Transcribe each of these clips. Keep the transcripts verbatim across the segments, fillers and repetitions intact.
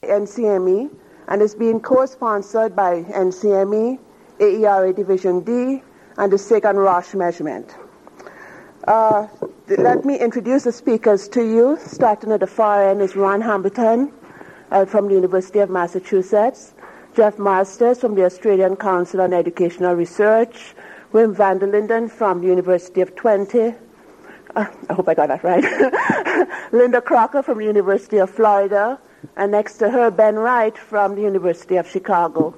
N C M E and is being co-sponsored by N C M E, A E R A Division D, and the SIG&Roche measurement. Uh, th- let me introduce the speakers to you. Starting at the far end is Ron Hambleton uh, from the University of Massachusetts, Jeff Masters from the Australian Council on Educational Research, Wim van der Linden from the University of Twente, uh, I hope I got that right, Linda Crocker from the University of Florida, and next to her, Ben Wright from the University of Chicago.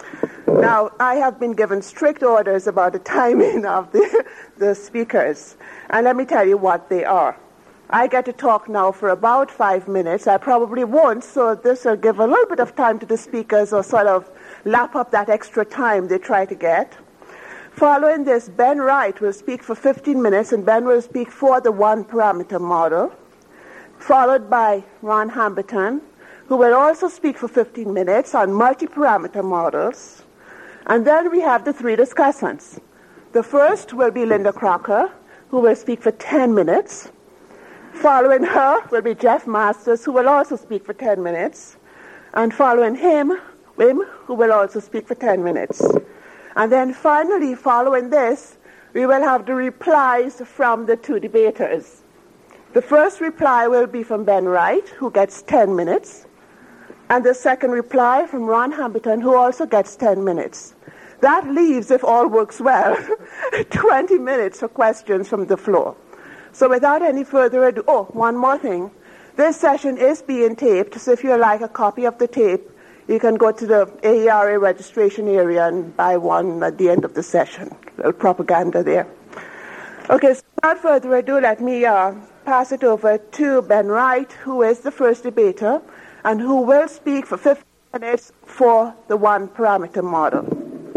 Now, I have been given strict orders about the timing of the, the speakers, and let me tell you what they are. I get to talk now for about five minutes. I probably won't, so this will give a little bit of time to the speakers or sort of lap up that extra time they try to get. Following this, Ben Wright will speak for fifteen minutes, and Ben will speak for the one-parameter model, followed by Ron Hambleton, who will also speak for fifteen minutes on multi-parameter models. And then we have the three discussants. The first will be Linda Crocker, who will speak for ten minutes. Following her will be Jeff Masters, who will also speak for ten minutes. And following him, Wim, who will also speak for ten minutes. And then finally, following this, we will have the replies from the two debaters. The first reply will be from Ben Wright, who gets ten minutes. And the second reply from Ron Hambleton, who also gets ten minutes. That leaves, if all works well, twenty minutes for questions from the floor. So without any further ado, oh, one more thing. This session is being taped, so if you'd like a copy of the tape, you can go to the A E R A registration area and buy one at the end of the session. A little propaganda there. Okay, so without further ado, let me uh, pass it over to Ben Wright, who is the first debater, and who will speak for fifteen minutes for the one-parameter model.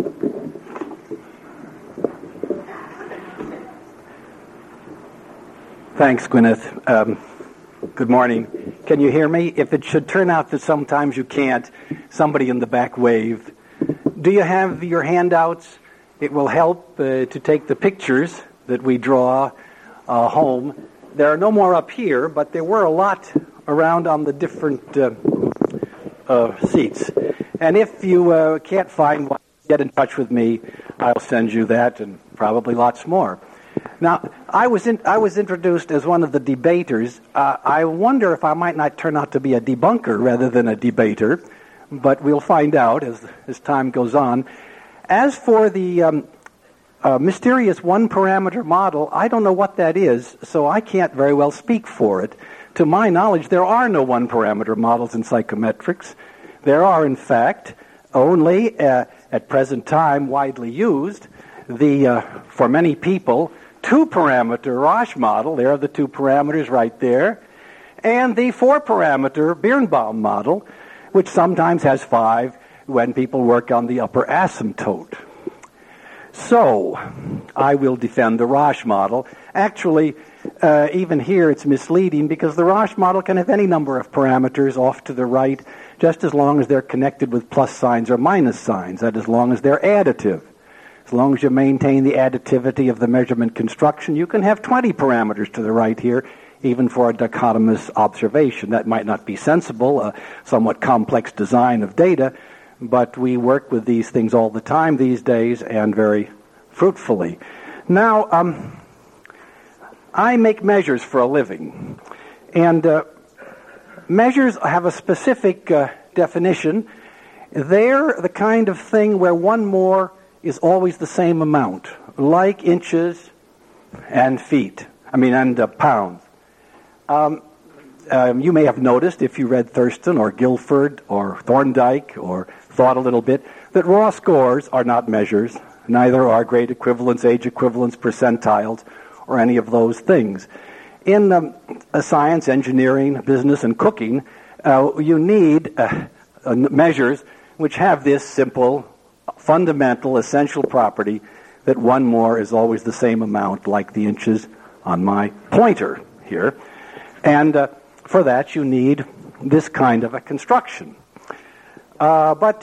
Thanks, Gwyneth. Um, good morning. Can you hear me? If it should turn out that sometimes you can't, somebody in the back wave. Do you have your handouts? It will help uh, to take the pictures that we draw uh, home. There are no more up here, but there were a lot around on the different uh, uh, seats. And if you uh, can't find one, get in touch with me. I'll send you that and probably lots more. Now, I was in, I was introduced as one of the debaters. Uh, I wonder if I might not turn out to be a debunker rather than a debater, but we'll find out as, as time goes on. As for the um, uh, mysterious one-parameter model, I don't know what that is, so I can't very well speak for it. To my knowledge, there are no one-parameter models in psychometrics. There are, in fact, only, uh, at present time, widely used, the, uh, for many people, two-parameter Roche model, there are the two parameters right there, and the four-parameter Birnbaum model, which sometimes has five when people work on the upper asymptote. So, I will defend the Roche model. Actually, uh, even here it's misleading because the Roche model can have any number of parameters off to the right, just as long as they're connected with plus signs or minus signs, that is, as long as they're additive. As long as you maintain the additivity of the measurement construction, you can have twenty parameters to the right here, even for a dichotomous observation. That might not be sensible, a somewhat complex design of data, but we work with these things all the time these days and very fruitfully. Now, um, I make measures for a living, and uh, measures have a specific uh, definition. They're the kind of thing where one more is always the same amount, like inches and feet, I mean, and uh, pounds. Um, um, you may have noticed, if you read Thurston or Guilford or Thorndike or thought a little bit, that raw scores are not measures, neither are grade equivalents, age equivalents, percentiles, or any of those things. In um, uh, science, engineering, business, and cooking, uh, you need uh, uh, measures which have this simple fundamental, essential property that one more is always the same amount, like the inches on my pointer here. And uh, for that, you need this kind of a construction. Uh, but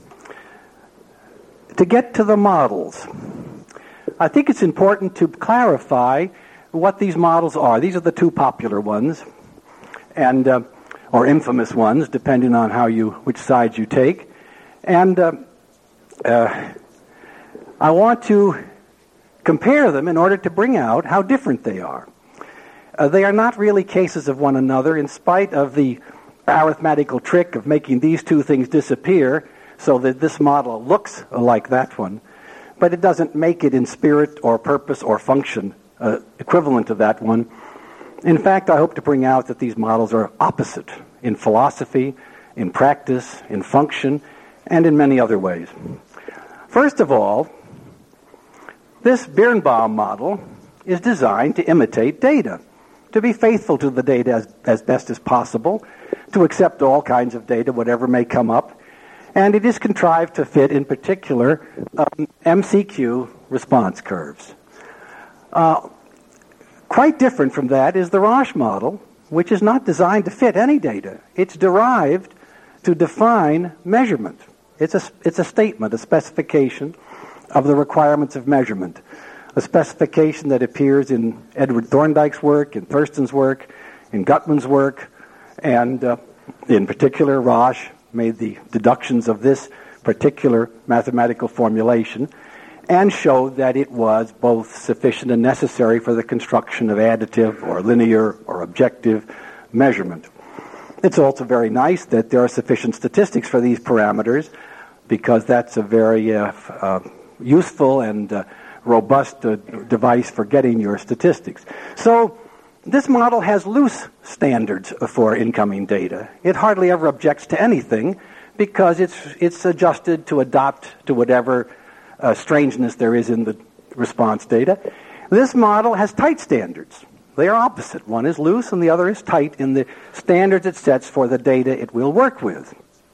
to get to the models, I think it's important to clarify what these models are. These are the two popular ones. And uh, or infamous ones, depending on how you, which side you take. And uh, uh, I want to compare them in order to bring out how different they are. Uh, they are not really cases of one another, in spite of the arithmetical trick of making these two things disappear so that this model looks like that one. But it doesn't make it in spirit or purpose or function uh, equivalent to that one. In fact, I hope to bring out that these models are opposite in philosophy, in practice, in function, and in many other ways. First of all, this Birnbaum model is designed to imitate data, to be faithful to the data as, as best as possible, to accept all kinds of data, whatever may come up, and it is contrived to fit, in particular, um, M C Q response curves. Uh, Quite different from that is the Rasch model, which is not designed to fit any data. It's derived to define measurement. It's a, it's a statement, a specification of the requirements of measurement, a specification that appears in Edward Thorndike's work, in Thurston's work, in Gutman's work, and uh, in particular, Rasch made the deductions of this particular mathematical formulation and showed that it was both sufficient and necessary for the construction of additive or linear or objective measurement. It's also very nice that there are sufficient statistics for these parameters, because that's a very uh, uh, useful and uh, robust uh, device for getting your statistics. So this model has loose standards for incoming data. It hardly ever objects to anything because it's it's adjusted to adapt to whatever Uh, strangeness there is in the response data. This model has tight standards. They are opposite. One is loose and the other is tight in the standards it sets for the data it will work with.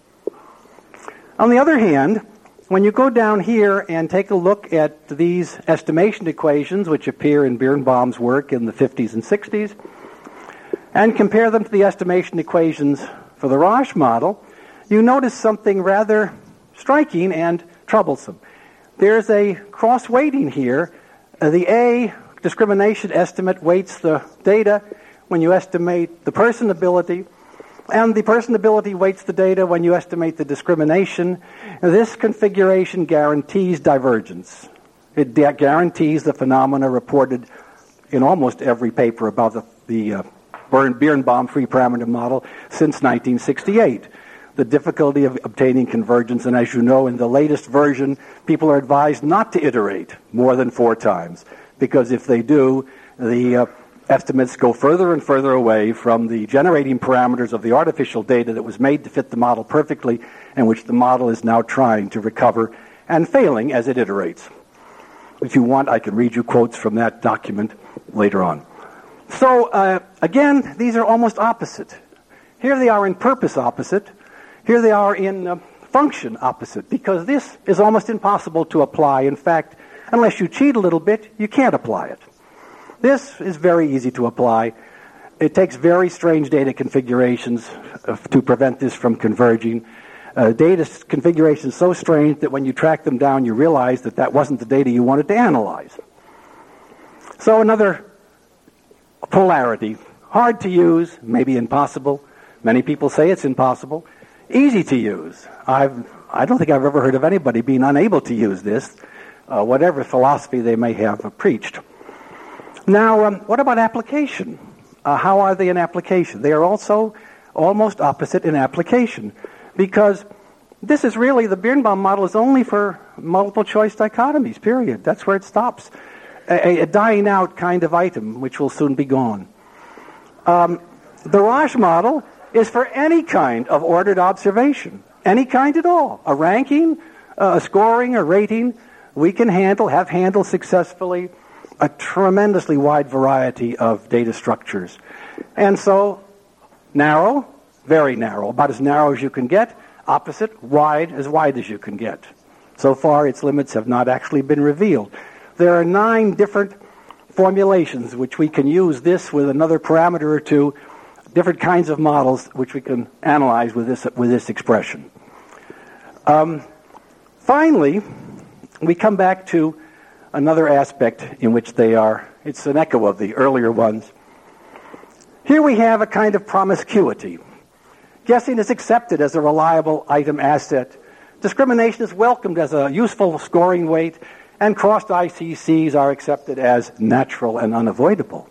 On the other hand, when you go down here and take a look at these estimation equations, which appear in Birnbaum's work in the fifties and sixties, and compare them to the estimation equations for the Rasch model, you notice something rather striking and troublesome. There's a cross-weighting here. Uh, the A discrimination estimate weights the data when you estimate the person ability, and the person ability weights the data when you estimate the discrimination. And this configuration guarantees divergence. It da- guarantees the phenomena reported in almost every paper about the, the uh, Birnbaum free parameter model since nineteen sixty-eight. The difficulty of obtaining convergence, and as you know, in the latest version, people are advised not to iterate more than four times, because if they do, the uh, estimates go further and further away from the generating parameters of the artificial data that was made to fit the model perfectly, and which the model is now trying to recover, and failing as it iterates. If you want, I can read you quotes from that document later on. So, uh, again, these are almost opposite. Here they are in purpose opposite. Here they are in uh, function opposite, because this is almost impossible to apply. In fact, unless you cheat a little bit, you can't apply it. This is very easy to apply. It takes very strange data configurations uh, to prevent this from converging. Uh, data configurations so strange that when you track them down, you realize that that wasn't the data you wanted to analyze. So another polarity. Hard to use, maybe impossible. Many people say it's impossible. Easy to use. I've, I don't think I've ever heard of anybody being unable to use this, uh, whatever philosophy they may have preached. Now, um, what about application? Uh, how are they in application? They are also almost opposite in application, because this is really, the Birnbaum model is only for multiple choice dichotomies, period. That's where it stops. A, a dying out kind of item, which will soon be gone. Um, the Rasch model is for any kind of ordered observation, any kind at all. A ranking, uh, a scoring, a rating, we can handle, have handled successfully a tremendously wide variety of data structures. And so, narrow, very narrow, about as narrow as you can get, opposite, wide, as wide as you can get. So far, its limits have not actually been revealed. There are nine different formulations which we can use this with another parameter or two, different kinds of models which we can analyze with this with this expression. Um, finally, we come back to another aspect in which they are, it's an echo of the earlier ones. Here we have a kind of promiscuity. Guessing is accepted as a reliable item asset. Discrimination is welcomed as a useful scoring weight, and crossed I C Cs are accepted as natural and unavoidable.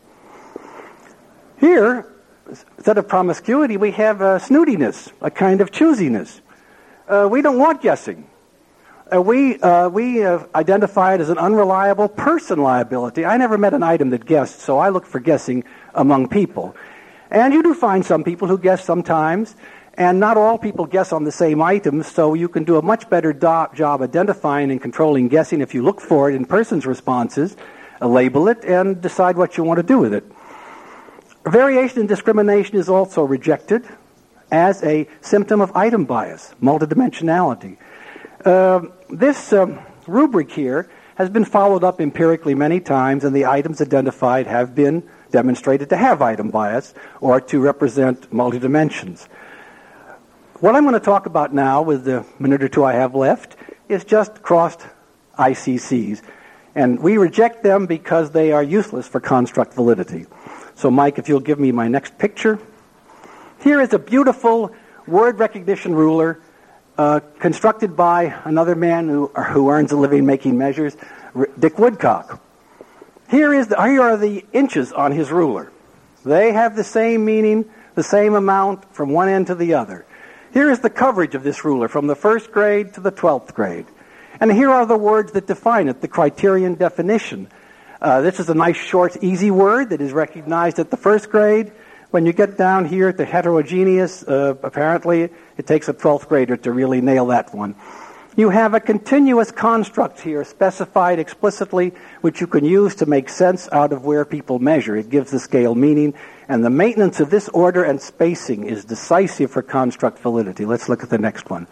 Here, instead of promiscuity, we have uh, snootiness, a kind of choosiness. Uh, we don't want guessing. Uh, we uh, we uh, identify it as an unreliable person liability. I never met an item that guessed, so I look for guessing among people. And you do find some people who guess sometimes, and not all people guess on the same items, so you can do a much better do- job identifying and controlling guessing if you look for it in persons' responses, uh, label it, and decide what you want to do with it. Variation and discrimination is also rejected as a symptom of item bias, multidimensionality. Uh, this um, rubric here has been followed up empirically many times, and the items identified have been demonstrated to have item bias or to represent multidimensions. What I'm going to talk about now, with the minute or two I have left, is just crossed I C Cs. And we reject them because they are useless for construct validity. So, Mike, if you'll give me my next picture. Here is a beautiful word recognition ruler uh, constructed by another man who, who earns a living making measures, Dick Woodcock. Here, is the, here are the inches on his ruler. They have the same meaning, the same amount from one end to the other. Here is the coverage of this ruler from the first grade to the twelfth grade. And here are the words that define it, the criterion definition. Uh, this is a nice, short, easy word that is recognized at the first grade. When you get down here to heterogeneous, uh, apparently it takes a twelfth grader to really nail that one. You have a continuous construct here specified explicitly, which you can use to make sense out of where people measure. It gives the scale meaning, and the maintenance of this order and spacing is decisive for construct validity. Let's look at the next one.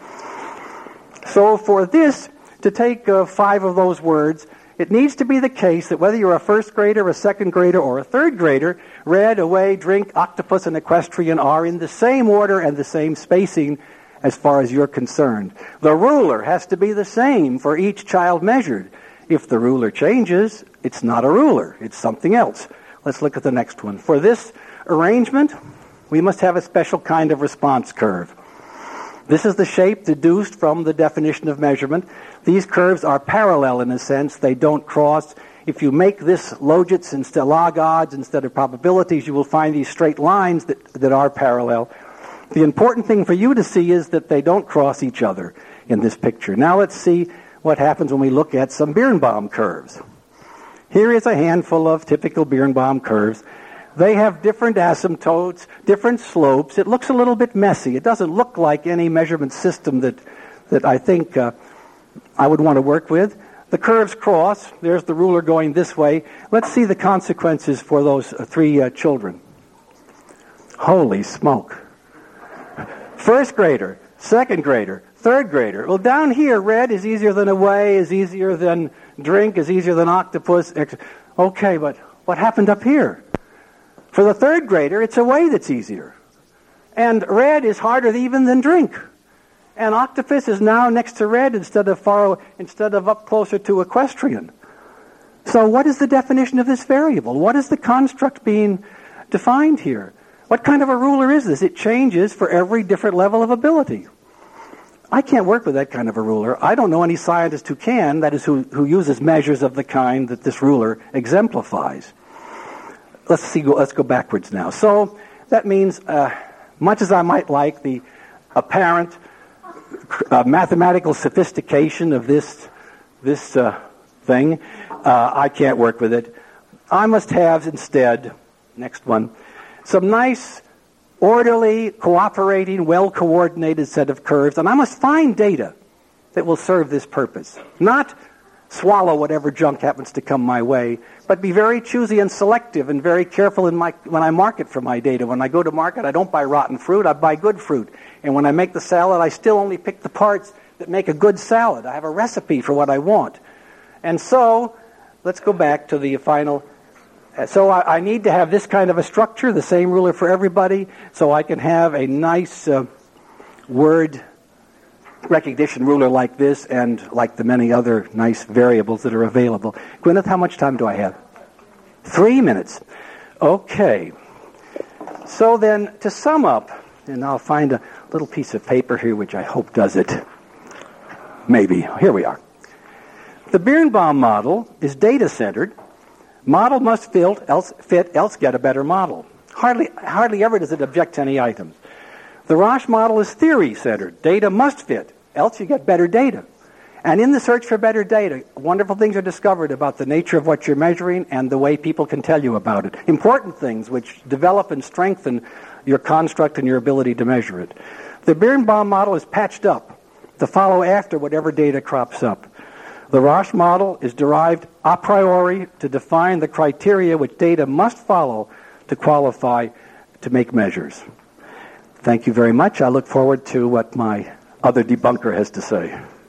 So for this, to take uh, five of those words, it needs to be the case that whether you're a first grader, a second grader, or a third grader, red, away, drink, octopus, and equestrian are in the same order and the same spacing as far as you're concerned. The ruler has to be the same for each child measured. If the ruler changes, it's not a ruler, it's something else. Let's look at the next one. For this arrangement, we must have a special kind of response curve. This is the shape deduced from the definition of measurement. These curves are parallel in a sense. They don't cross. If you make this logits instead, log odds instead of probabilities, you will find these straight lines that, that are parallel. The important thing for you to see is that they don't cross each other in this picture. Now let's see what happens when we look at some Birnbaum curves. Here is a handful of typical Birnbaum curves. They have different asymptotes, different slopes. It looks a little bit messy. It doesn't look like any measurement system that, that I think uh, I would want to work with. The curves cross. There's the ruler going this way. Let's see the consequences for those uh, three uh, children. Holy smoke. First grader, second grader, third grader. Well, down here, red is easier than away, is easier than drink, is easier than octopus. Okay, but what happened up here? For the third grader, it's away that's easier. And red is harder even than drink. And octopus is now next to red instead of far, instead of up closer to equestrian. So what is the definition of this variable? What is the construct being defined here? What kind of a ruler is this? It changes for every different level of ability. I can't work with that kind of a ruler. I don't know any scientist who can, that is, who, who uses measures of the kind that this ruler exemplifies. Let's see. Let's go backwards now. So that means, uh, much as I might like the apparent uh, mathematical sophistication of this this uh, thing, uh, I can't work with it. I must have instead, next one, some nice, orderly, cooperating, well-coordinated set of curves, and I must find data that will serve this purpose. Not swallow whatever junk happens to come my way, but be very choosy and selective and very careful in my when I market for my data. When I go to market, I don't buy rotten fruit, I buy good fruit. And when I make the salad, I still only pick the parts that make a good salad. I have a recipe for what I want. And so, let's go back to the final. So I, I need to have this kind of a structure, the same ruler for everybody, so I can have a nice uh, word recognition ruler like this and like the many other nice variables that are available. Gwyneth, how much time do I have? Three minutes. Okay. So then, to sum up, And I'll find a little piece of paper here which I hope does it. Maybe. Here we are. The Birnbaum model is data-centered. Model must fit, else, fit, else get a better model. Hardly, hardly ever does it object to any items. The Roche model is theory-centered. Data must fit, else you get better data. And in the search for better data, wonderful things are discovered about the nature of what you're measuring and the way people can tell you about it. Important things which develop and strengthen your construct and your ability to measure it. The Birnbaum model is patched up to follow after whatever data crops up. The Roche model is derived a priori to define the criteria which data must follow to qualify to make measures. Thank you very much. I look forward to what my other debunker has to say.